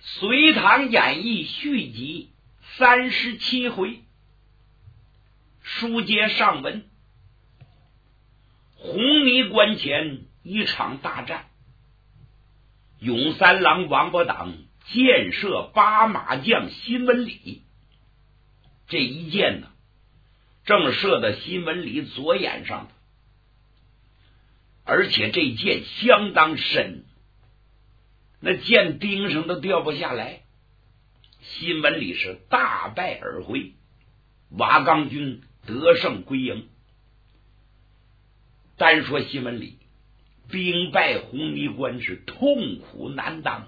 隋唐演义续集37回，书接上文。红泥关前一场大战，永三郎王伯党箭射八马将辛文礼，这一箭呢，正射到辛文礼左眼上的，而且这箭相当深，那箭钉上都掉不下来。辛文礼是大败而回，瓦岗军得胜归营。单说辛文礼兵败红泥关是痛苦难当，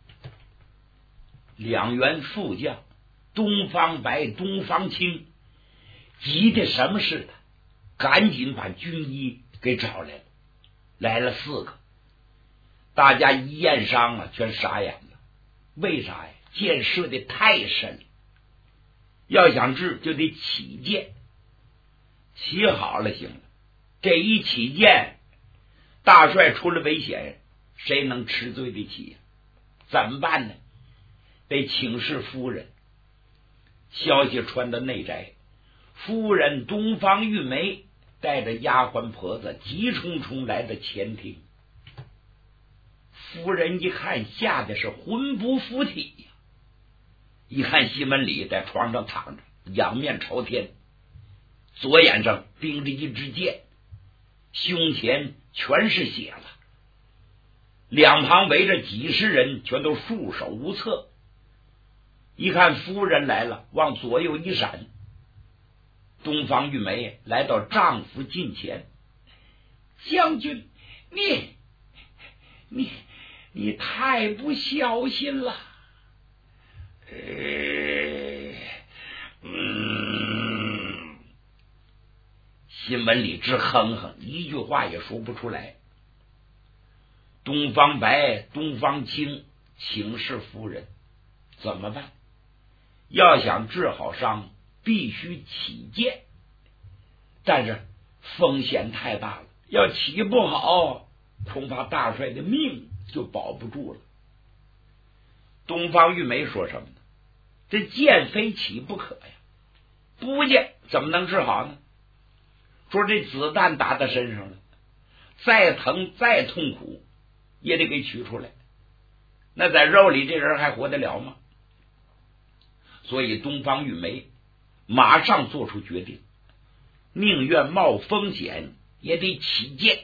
两员副将东方白、东方青急的什么似的，赶紧把军医给找来了，来了4个。大家一验伤啊，全傻眼了。为啥呀？箭射的太深了，要想治就得起箭，起好了行了。这一起箭，大帅出了危险，谁能吃罪得起呀？怎么办呢？得请示夫人。消息传到内宅，夫人东方玉梅带着丫鬟婆子急冲冲来到前厅。夫人一看，吓得是魂不附体呀！一看辛文礼在床上躺着，仰面朝天，左眼上钉着一支箭，胸前全是血了，两旁围着几十人，全都束手无策。一看夫人来了，往左右一闪，东方玉梅来到丈夫近前：“将军，你太不小心了。”辛文礼直哼哼，一句话也说不出来。东方白、东方青请示夫人怎么办？要想治好伤，必须起箭，但是风险太大了，要起不好，恐怕大帅的命就保不住了。东方玉梅说什么呢？这箭非起不可呀，不箭怎么能治好呢？说这子弹打在身上了，再疼再痛苦也得给取出来，那在肉里这人还活得了吗？所以东方玉梅马上做出决定，宁愿冒风险也得起箭。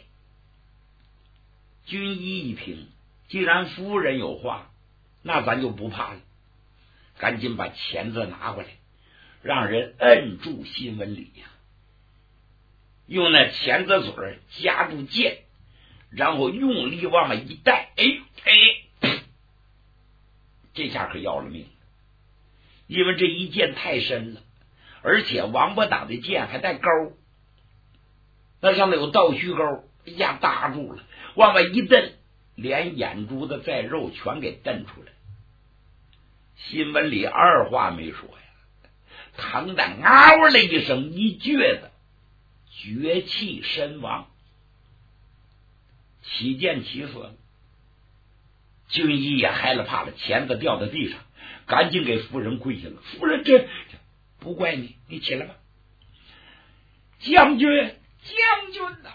军医一听，既然夫人有话，那咱就不怕了，赶紧把钳子拿过来，让人摁住辛文礼呀，用那钳子嘴夹住箭，然后用力往外一带，这下可要了命了。因为这一箭太深了，而且王伯党的箭还带钩，那上面有倒须钩，一下搭住了，往外一蹬，连眼珠子带肉全给蹬出来。辛文礼二话没说呀，疼得嗷了一声，一撅子绝气身亡。起箭起死了，军医也害了怕了，钳子掉在地上，赶紧给夫人跪下了。夫人，这不怪你，你起来吧。将军呐！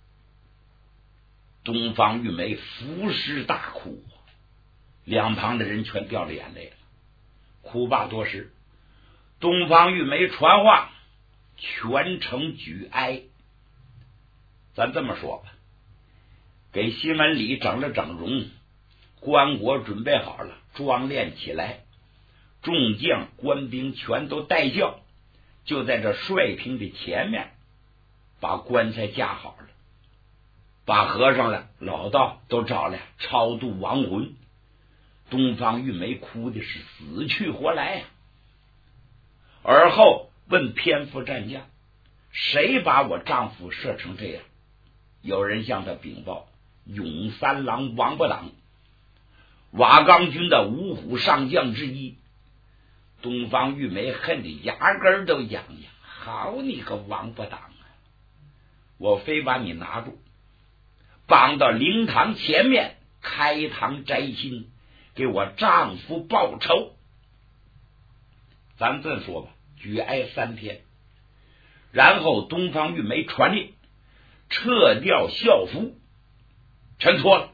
东方玉梅伏尸大哭，两旁的人全掉了眼泪了。哭罢多时，东方玉梅传话，全城举哀。咱这么说吧，给辛文礼整了整容，棺椁准备好了，装殓起来，众将官兵全都带轿，就在这帅厅的前面把棺材架好了，把和尚了、老道都找来超度亡魂。东方玉梅哭的是死去活来呀。而后问偏副战将，谁把我丈夫射成这样？有人向他禀报，永三郎王伯党，瓦岗军的五虎上将之一。东方玉梅恨得牙根都痒痒，好你个王伯党啊！我非把你拿住，绑到灵堂前面开膛摘心， 给我丈夫报仇。咱这说吧，举哀3天，然后东方玉梅传令撤掉校服，臣错了，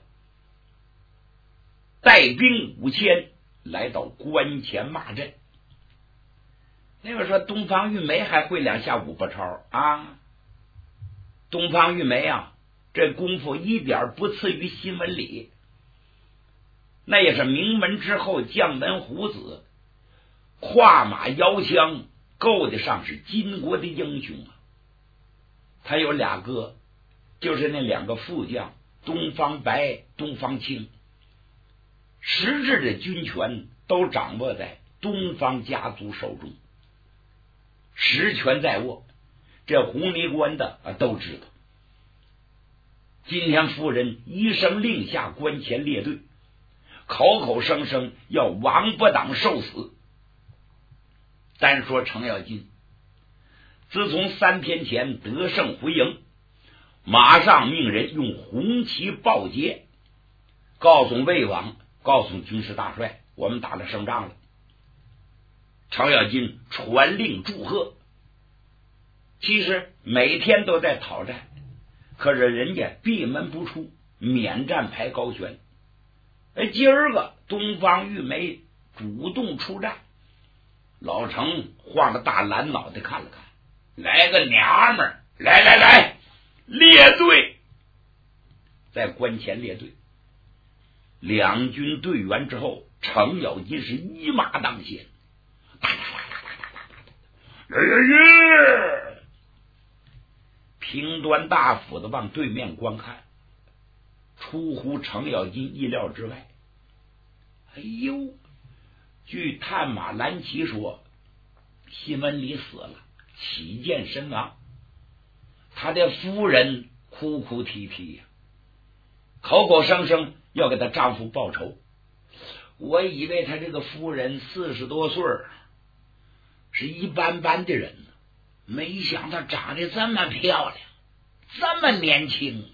带兵5000来到关前骂阵。那个说东方玉梅还会2下5步抄啊？东方玉梅啊，这功夫一点不次于新闻里，那也是名门之后将门虎子，跨马摇枪，够得上是金国的英雄啊。他有2个，就是那2个副将东方白、东方青，实质的军权都掌握在东方家族手中，实权在握，这红泥关的都知道。今天夫人一声令下关前列队，口口声声要王八党受死。单说程咬金，自从3天前得胜回营，马上命人用红旗报捷，告诉魏王，告诉军师大帅，我们打了胜仗了。程咬金传令祝贺。其实每天都在讨战，可是人家闭门不出，免战牌高悬。今儿个东方玉梅主动出战，老程晃着大蓝脑袋看了看，来个娘们儿，来，列队。在关前列队，2军队员之后，程咬金是一马当先，平端大斧子往对面观看，出乎程咬金意料之外。哎呦，据探马蓝旗说，新闻里死了，起见身亡，他的夫人哭哭啼啼呀，口口声声要给他丈夫报仇。我以为他这个夫人40多岁，是一般般的人呢，没想到长得这么漂亮，这么年轻。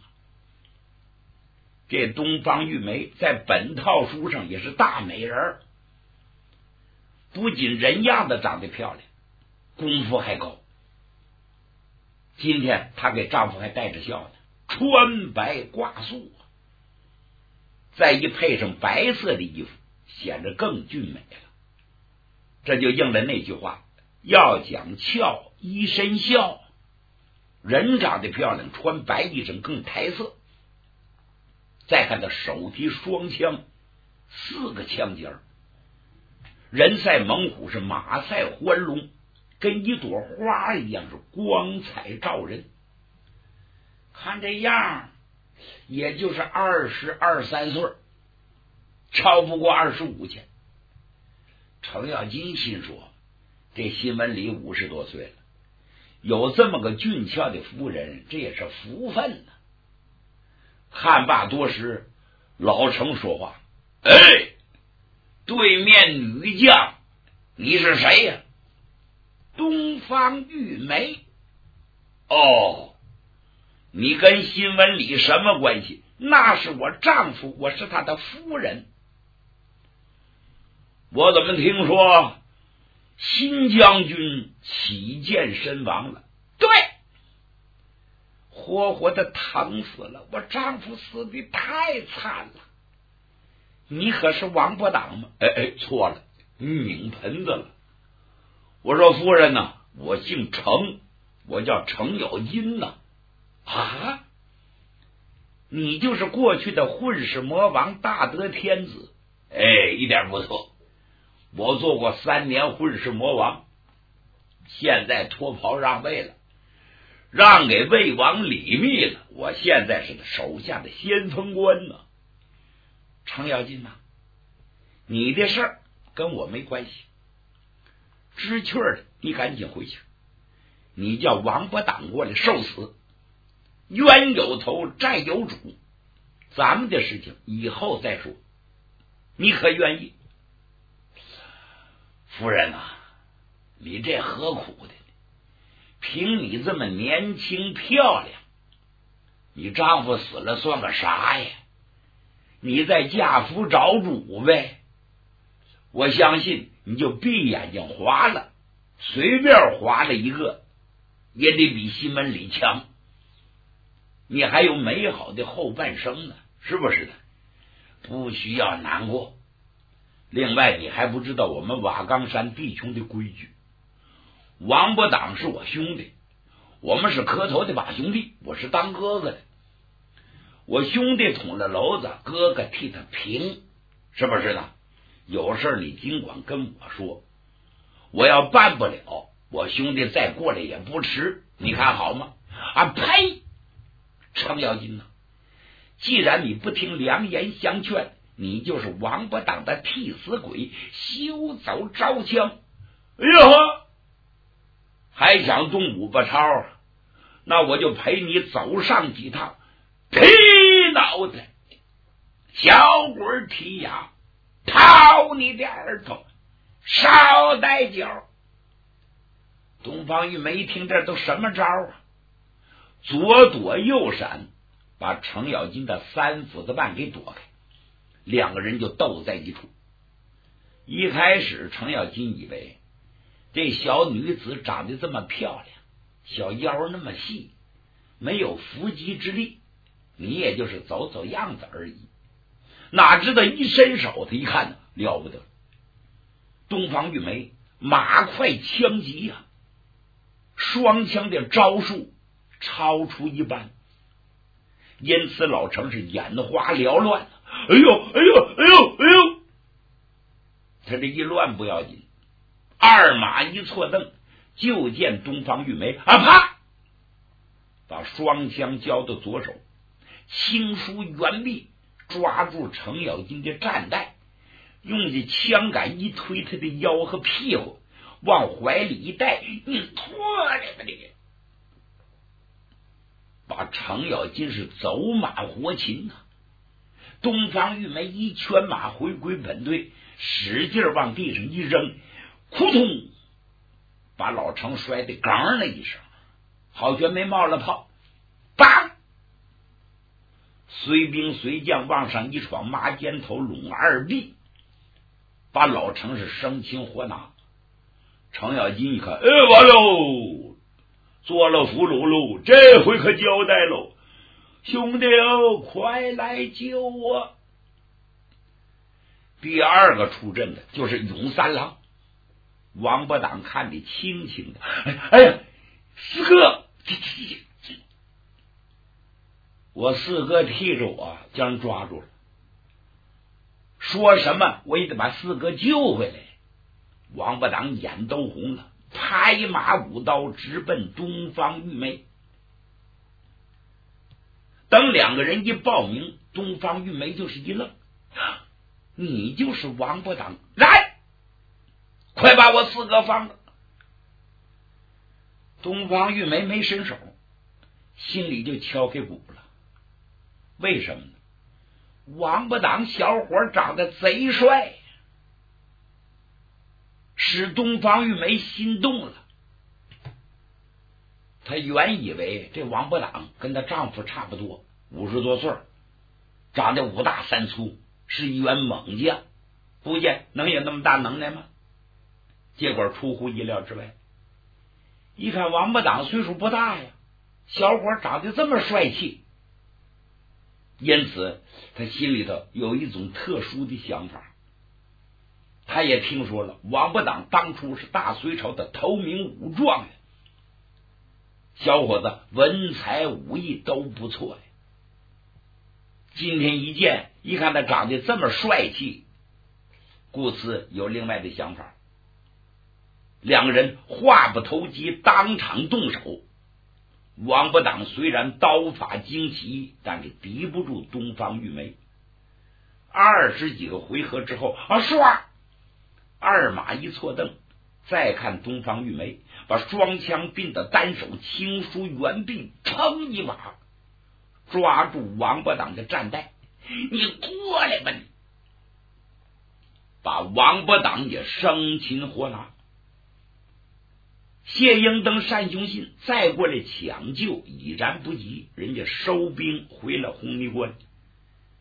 这东方玉梅在本套书上也是大美人，不仅人样子长得漂亮，功夫还高。今天她给丈夫还带着笑呢，穿白挂素，再一配上白色的衣服，显得更俊美了。这就应了那句话，要讲俏一身笑，人长得漂亮，穿白衣裳更抬色。再看他手提双枪，4个枪尖，人赛猛虎，是马赛欢龙，跟一朵花一样，是光彩照人。看这样也就是22、23岁，超不过25去。程咬金心说，这新闻里50多岁了，有这么个俊俏的夫人，这也是福分呢。汉罢多时，老程说话，对面女将，你是谁呀？东方玉梅。哦，你跟新闻里什么关系？那是我丈夫，我是他的夫人。我怎么听说新将军起见身亡了？对，活活的疼死了，我丈夫死的太惨了。你可是王八党吗？错了，你拧盆子了。我说夫人呐，我姓程，我叫程咬金呐。啊，你就是过去的混世魔王大德天子？一点不错，我做过3年混世魔王，现在脱袍让位了，让给魏王李密了，我现在是他手下的先锋官呢。程咬金呐，你的事儿跟我没关系，知趣的你赶紧回去，你叫王八党过来受死，冤有头债有主，咱们的事情以后再说，你可愿意？夫人啊，你这何苦的？凭你这么年轻漂亮，你丈夫死了算个啥呀？ 你在贾府找主呗。我相信你就闭眼睛划了，随便划了一个也得比西门里强，你还有美好的后半生呢，是不是的？不需要难过。另外你还不知道我们瓦岗山弟兄的规矩，王八党是我兄弟，我们是磕头的把兄弟，我是当哥哥的，我兄弟捅了篓子，哥哥替他平，是不是呢？有事你尽管跟我说，我要办不了，我兄弟再过来也不迟，你看好吗？啊呸！程咬金呢？既然你不听良言相劝，你就是王八党的替死鬼，休走招枪！哎呀，还想动五八超？那我就陪你走上几趟，劈脑袋，小鬼踢牙，掏你的耳朵，捎带脚。东方玉梅一听这都什么招啊？左躲右闪，把程咬金的三斧子半给躲开，两个人就斗在一处。一开始程咬金以为这小女子长得这么漂亮，小腰那么细，没有伏击之力，你也就是走走样子而已，哪知道一伸手，他一看呢，了不得，东方玉梅马快枪急呀，双枪的招数超出一般，因此老程是眼花缭乱，哎呦哎呦哎呦哎呦！他这一乱不要紧，二马一错蹬，就见东方玉梅啊啪，把双枪交到左手，轻舒圆臂，抓住程咬金的战带，用这枪杆一推他的腰和屁股，往怀里一带，你拖来吧你！把程咬金是走马活擒啊！东方玉梅一圈马回归本队，使劲往地上一扔，扑通，把老程摔得刚了一声，好像没冒了泡，砰！随兵随将往上一闯，麻尖头拢二臂，把老程是生擒活拿。程咬金一看，完喽，做了俘虏喽，这回可交代喽，兄弟哦，快来救我！第二个出阵的就是勇三郎，王八党看得清清的，哎呀，四哥，我四哥替着我将人抓住了，说什么我也得把四哥救回来。王八党眼都红了，拍马舞刀直奔东方玉梅。等两个人一报名，东方玉梅就是一愣，你就是王八党，来，快把我四哥放了！东方玉梅没伸手，心里就敲开鼓了。为什么呢？王八党小伙长得贼帅，使东方玉梅心动了。她原以为这王八党跟她丈夫差不多，50多岁，长得5大3粗，是一员猛将，不见能有那么大能耐吗？结果出乎意料之外，一看王八党岁数不大呀，小伙长得这么帅气，因此他心里头有一种特殊的想法。他也听说了王八党当初是大隋朝的头名武状元，小伙子文才武艺都不错呀。今天一见，一看他长得这么帅气，故此有另外的想法。两个人话不投机，当场动手。王八党虽然刀法精奇，但是敌不住东方玉梅。20几个回合之后啊，唰，二马一错蹬，再看东方玉梅把双枪并的单手，轻舒圆臂，撑一把抓住王八党的战带，你过来吧你！把王八党也生擒活拿。谢英登、单雄信再过来抢救已然不及，人家收兵回了红泥关。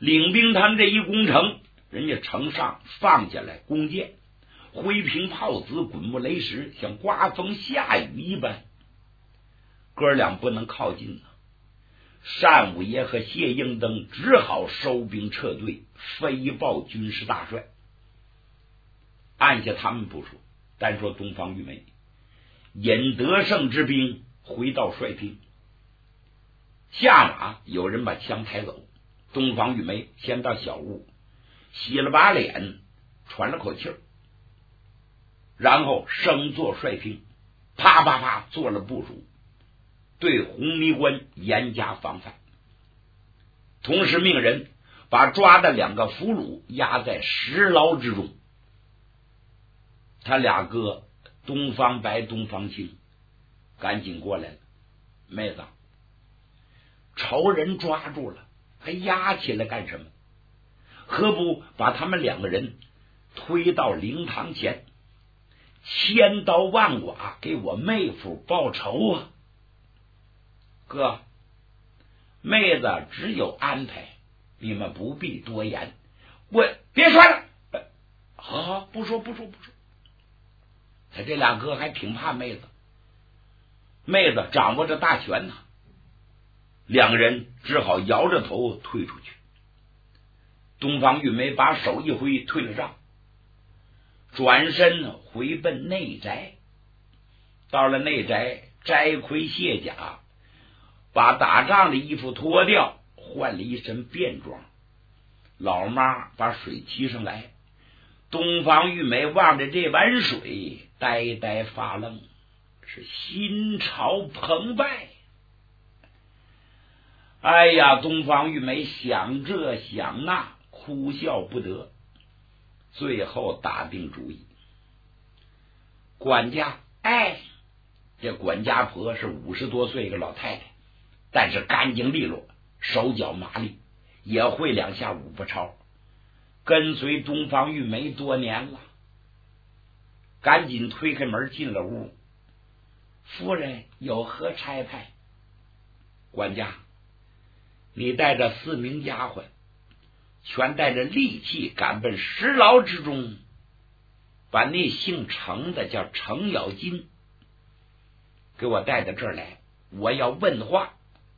领兵他们这一攻城，人家城上放下来弓箭，挥平炮子，滚木雷石，像刮风下雨一般。哥俩不能靠近了，单武爷和谢应登只好收兵撤退，飞报军师大帅。按下他们不说，单说东方玉梅引得胜之兵回到帅厅，下马有人把枪抬走。东方玉梅先到小屋洗了把脸，喘了口气儿，然后升坐帅厅，啪啪啪做了部署，对红泥关严加防范。同时命人把抓的2个俘虏押在石牢之中。他俩哥东方白、东方青赶紧过来了，妹子，仇人抓住了，还押起来干什么？何不把他们2个人推到灵堂前，千刀万剐，给我妹夫报仇啊！哥，妹子只有安排，你们不必多言。我别说了，好，不说。他这俩哥还挺怕妹子，妹子掌握着大权呢。2个人只好摇着头退出去。东方玉梅把手一挥，退了帐，转身回奔内宅。到了内宅，摘盔卸甲，把打仗的衣服脱掉，换了一身便装。老妈把水提上来，东方玉梅望着这碗水，呆呆发愣，是心潮澎湃。哎呀，东方玉梅想这想那，哭笑不得，最后打定主意。管家，这管家婆是50多岁一个老太太，但是干净利落，手脚麻利，也会2下五步操，跟随东方玉梅多年了。赶紧推开门进了屋。夫人有何差派？管家，你带着4名丫鬟，全带着利器赶奔石牢之中，把那姓程的叫程咬金给我带到这儿来，我要问话。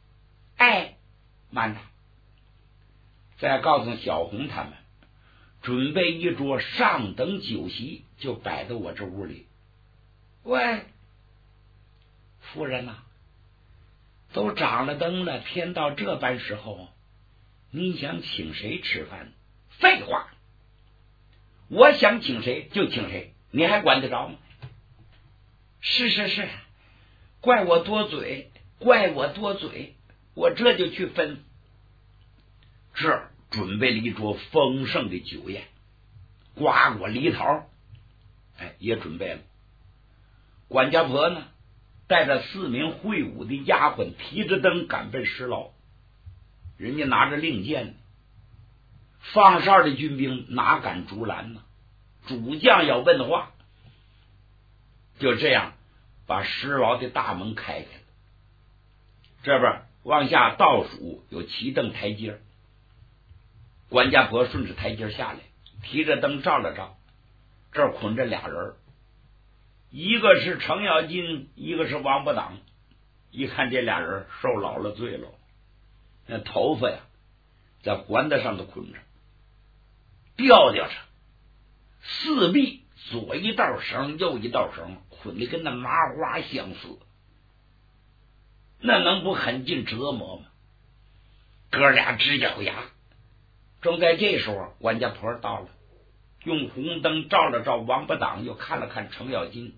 慢着，再告诉小红他们，准备一桌上等酒席，就摆在我这屋里。喂，夫人呐，都长了灯了，天到这般时候，你想请谁吃饭？废话，我想请谁就请谁，你还管得着吗？是，怪我多嘴，我这就去分。这儿准备了一桌丰盛的酒宴，瓜果梨桃也准备了。管家婆呢，带着4名会武的丫鬟，提着灯赶奔石牢。人家拿着令箭，放哨的军兵哪敢阻拦呢？主将要问话，就这样把石牢的大门开开了。这边往下倒数有7蹬台阶，管家婆顺着台阶下来，提着灯照了照，这儿捆着俩人，一个是程咬金，一个是王八党。一看这俩人受老了罪了，那头发呀在环子上头捆着，吊上4臂，左一道绳，右一道绳，捆的跟那麻花相似，那能不很尽折磨吗？哥俩直咬牙。正在这时候，管家婆到了，用红灯照了照王八党，又看了看程咬金。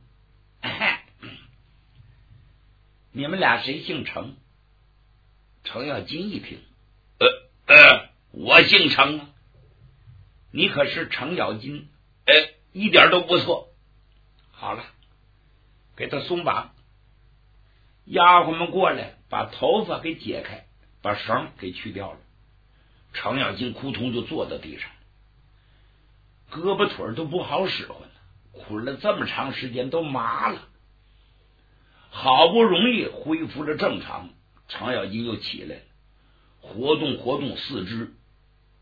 你们俩谁姓程？程咬金一听，我姓程啊。你可是程咬金？一点都不错。好了，给他松绑。丫鬟们过来，把头发给解开，把绳给去掉了。程咬金扑通就坐在地上，胳膊腿都不好使唤了，捆了这么长时间都麻了。好不容易恢复了正常，程咬金又起来了，活动四肢，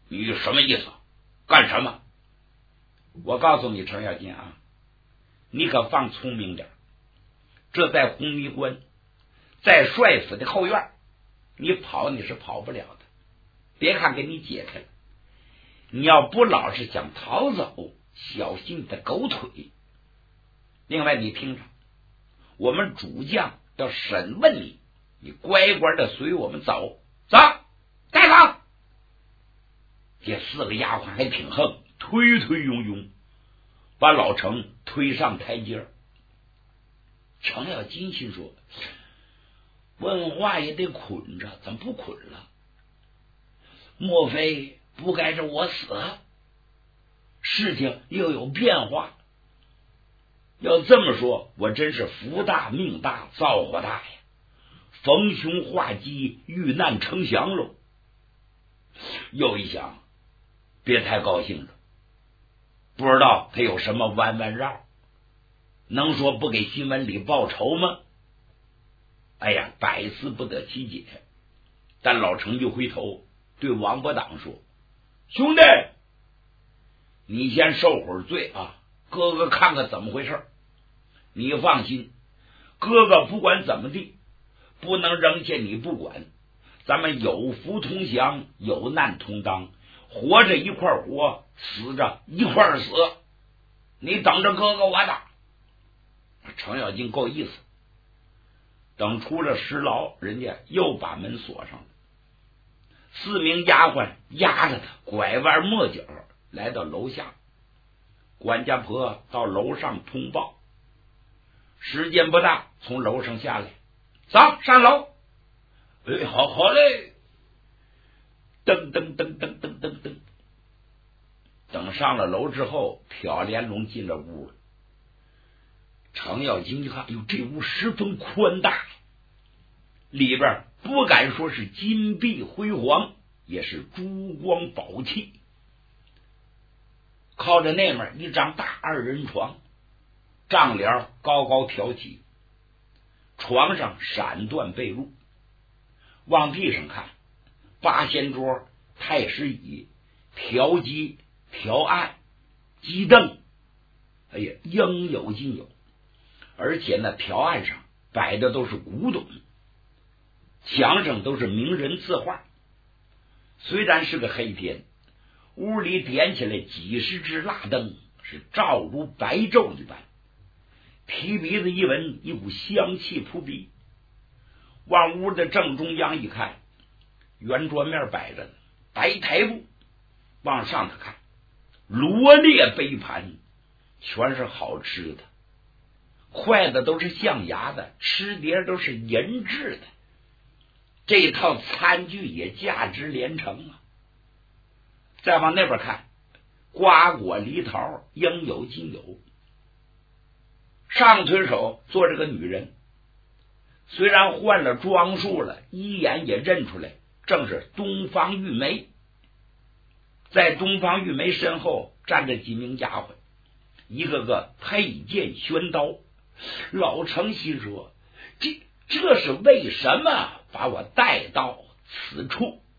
你什么意思？干什么？我告诉你，程咬金啊，你可放聪明点，这在红泥关，在帅府的后院，你跑你是跑不了的。别看给你解开了，你要不老是想逃走，小心你的狗腿。另外你听着，我们主将要审问你，你乖乖的随我们走。走，带走。这4个丫鬟还挺横，推推拥拥把老程推上台阶。程咬金心说，问话也得捆着，怎么不捆了？莫非不该是我死？事情又有变化。要这么说，我真是福大命大造化大呀，逢凶化吉，遇难成祥喽。又一想，别太高兴了，不知道他有什么弯弯绕，能说不给新闻里报仇吗？哎呀，百思不得其解。但老程就回头对王伯党说，兄弟，你先受会儿罪啊，哥哥看看怎么回事。你放心，哥哥不管怎么地，不能扔下你不管，咱们有福同享，有难同当，活着一块活，死着一块死。你等着哥哥我的。程咬金够意思。等出了石牢，人家又把门锁上了。4名丫鬟压着他，拐弯抹角来到楼下。管家婆到楼上通报，时间不大，从楼上下来，走上楼。好嘞。噔噔噔噔噔噔噔。等上了楼之后，挑帘笼进了屋了。程咬金一看，哟，这屋十分宽大，里边不敢说是金碧辉煌，也是珠光宝气。靠着那面一张大2人床，帐帘高高挑起，床上闪缎被褥。往地上看，八仙桌、太师椅、条机、条案、机凳，哎呀，应有尽有。而且那条案上摆的都是古董，墙上都是名人字画。虽然是个黑天，屋里点起来几十支蜡灯，是照如白昼一般。提鼻子一闻，一股香气扑鼻。往屋的正中央一看，圆桌面摆着白台布，往上头看，罗列杯盘，全是好吃的，筷子都是象牙的，吃碟都是银制的，这套餐具也价值连城啊。再往那边看，瓜果梨桃应有尽有。上推手坐着个女人，虽然换了装束了，一眼也认出来，正是东方玉梅。在东方玉梅身后站着几名丫鬟，一个个佩剑宣刀。老程心说，这是为什么把我带到此处？